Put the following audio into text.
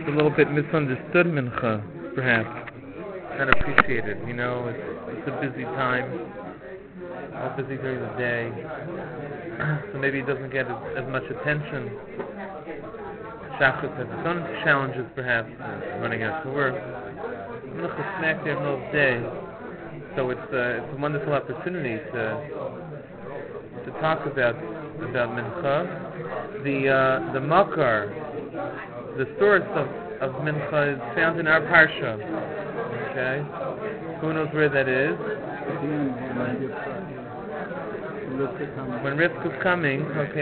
It's a little bit misunderstood, mincha, perhaps. Not appreciated. It's a busy time. All busy during the day. So maybe it doesn't get as much attention. Shachris has its own challenges, perhaps, running out to work. Mincha smack there in the middle of the day. So it's a wonderful opportunity to talk about mincha. The makar, the source of mincha is found in our parsha. Okay, who knows where that is? When Rivka is coming. Okay.